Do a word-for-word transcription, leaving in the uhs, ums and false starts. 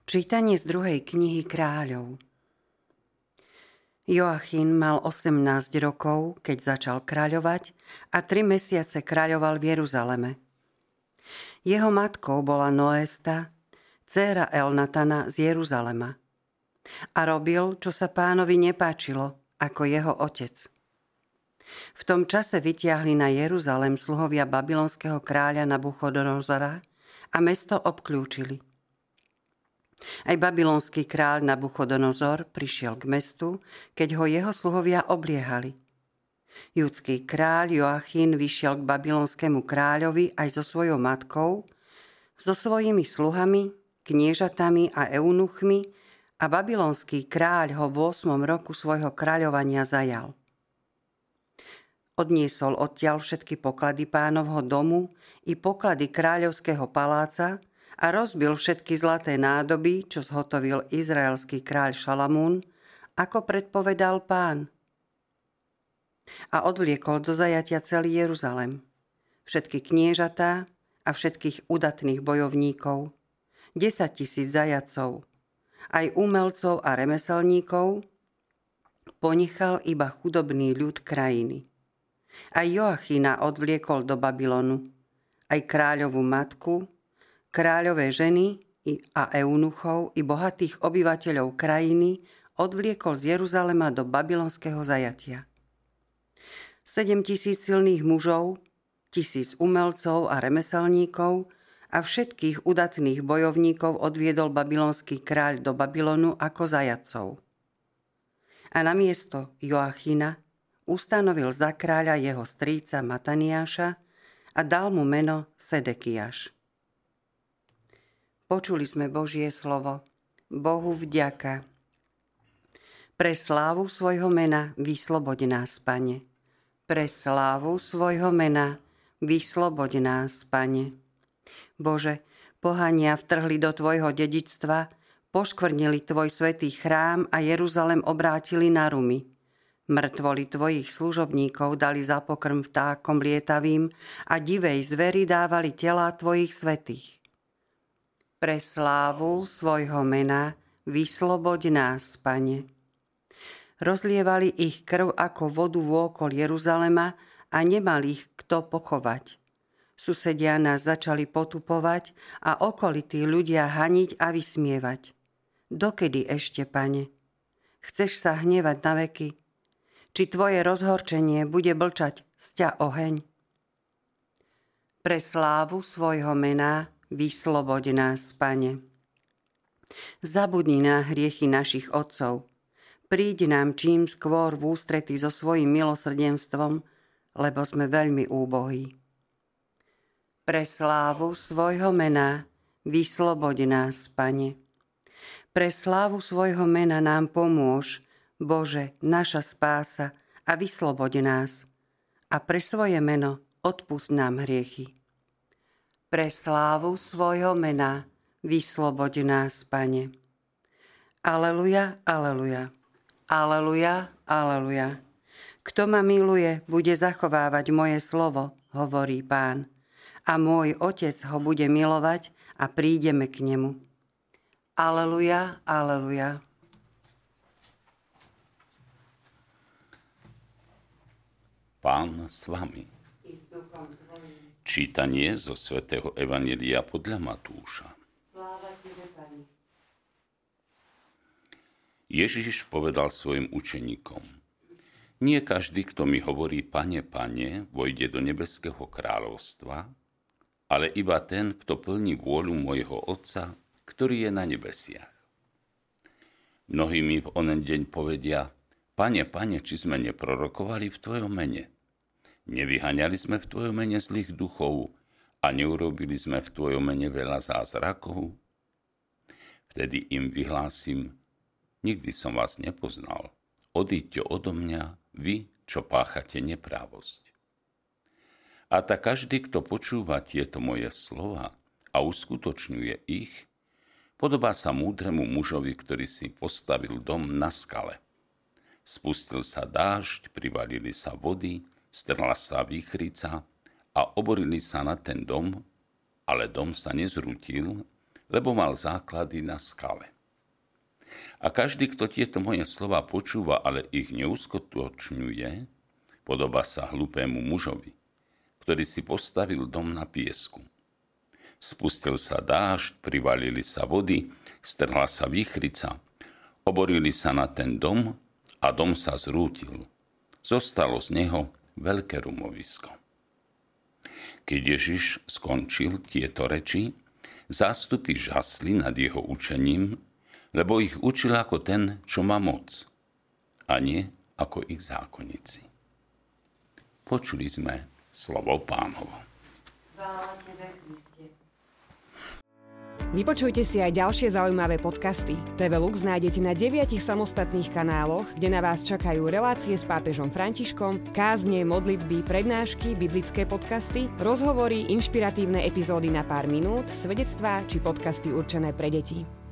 Čítanie z druhej knihy Kráľov. Joachim mal osemnásť rokov, keď začal kráľovať a tri mesiace kráľoval v Jeruzaleme. Jeho matkou bola Noésta, dcéra Elnatana z Jeruzalema. A robil, čo sa pánovi nepáčilo, ako jeho otec. V tom čase vytiahli na Jeruzalem sluhovia babylonského kráľa Nabuchodonozora a mesto obklúčili. Aj babylonský kráľ Nabuchodonozor prišiel k mestu, keď ho jeho sluhovia obliehali. Judský kráľ Joachim vyšiel k babylonskému kráľovi aj so svojou matkou, so svojimi sluhami, kniežatami a eunuchmi a babylonský kráľ ho v ôsmom roku svojho kráľovania zajal. Odniesol odtiaľ všetky poklady pánovho domu i poklady kráľovského paláca a rozbil všetky zlaté nádoby, čo zhotovil izraelský kráľ Šalamún, ako predpovedal Pán. A odvliekol do zajatia celý Jeruzalem, všetky kniežatá a všetkých udatných bojovníkov, desaťtisíc zajatcov, aj umelcov a remeselníkov, ponechal iba chudobný ľud krajiny. Aj Joachima odvliekol do Babylonu, aj kráľovú matku, kráľové ženy a eunuchov i bohatých obyvateľov krajiny odvliekol z Jeruzalema do babylonského zajatia. Sedem tisíc silných mužov, tisíc umelcov a remeselníkov a všetkých udatných bojovníkov odviedol babylonský kráľ do Babylonu ako zajatcov. A namiesto Joachima ustanovil za kráľa jeho strýca Mataniáša a dal mu meno Sedekiáš. Počuli sme Božie slovo. Bohu vďaka. Pre slávu svojho mena vysloboď nás, Pane. Pre slávu svojho mena vysloboď nás, Pane. Bože, pohania vtrhli do tvojho dedičstva, poškvrnili tvoj svätý chrám a Jeruzalem obrátili na rumy. Mŕtvoli tvojich služobníkov dali za pokrm vtákom lietavým a divej zveri dávali telá tvojich svätých. Pre slávu svojho mena vysloboď nás, Pane. Rozlievali ich krv ako vodu vôkol Jeruzalema a nemal ich kto pochovať. Susedia nás začali potupovať a okolití ľudia haniť a vysmievať. Dokedy ešte, Pane? Chceš sa hnevať na veky? Či tvoje rozhorčenie bude blčať sťa oheň? Pre slávu svojho mena vysloboď nás, Pane. Zabudni na hriechy našich otcov. Príď nám čím skôr v ústrety so svojím milosrdenstvom, lebo sme veľmi úbohí. Pre slávu svojho mena vysloboď nás, Pane. Pre slávu svojho mena nám pomôž, Bože, naša spása, a vysloboď nás. A pre svoje meno odpusť nám hriechy. Pre slávu svojho mena vysloboď nás, Pane. Aleluja, aleluja, aleluja, aleluja. Kto ma miluje, bude zachovávať moje slovo, hovorí Pán. A môj Otec ho bude milovať a prídeme k nemu. Aleluja, aleluja. Pán s vami. Čítanie zo svätého Evanjelia podľa Matúša. Sláva tebe, Pane. Ježiš povedal svojim učeníkom: Nie každý, kto mi hovorí Pane, Pane, vojde do nebeského kráľovstva, ale iba ten, kto plní vôľu mojho Otca, ktorý je na nebesiach. Mnohí mi v onen deň povedia: Pane, Pane, či sme neprorokovali v tvojom mene? Nevyhaňali sme v tvojom mene zlých duchov a neurobili sme v tvojom mene veľa zázrakov? Vtedy im vyhlásim: Nikdy som vás nepoznal. Odíďte odo mňa, vy, čo páchate neprávosť. A tak každý, kto počúva tieto moje slova a uskutočňuje ich, podobá sa múdremu mužovi, ktorý si postavil dom na skale. Spustil sa dážď, privalili sa vody, strhla sa výchrica a oborili sa na ten dom, ale dom sa nezrútil, lebo mal základy na skale. A každý, kto tieto moje slova počúva, ale ich neuskutočňuje, podobá sa hlupému mužovi, ktorý si postavil dom na piesku. Spustil sa dážď, privalili sa vody, strhla sa výchrica, oborili sa na ten dom a dom sa zrútil. Zostalo z neho veľké rumovisko. Keď Ježiš skončil tieto reči, zástupy žasli nad jeho učením, lebo ich učil ako ten, čo má moc, a nie ako ich zákonníci. Počuli sme slovo Pánovo. Chvála tebe, Kriste. Vypočujte si aj ďalšie zaujímavé podcasty. té vé Lux nájdete na deviatich samostatných kanáloch, kde na vás čakajú relácie s pápežom Františkom, kázne, modlitby, prednášky, biblické podcasty, rozhovory, inšpiratívne epizódy na pár minút, svedectvá či podcasty určené pre deti.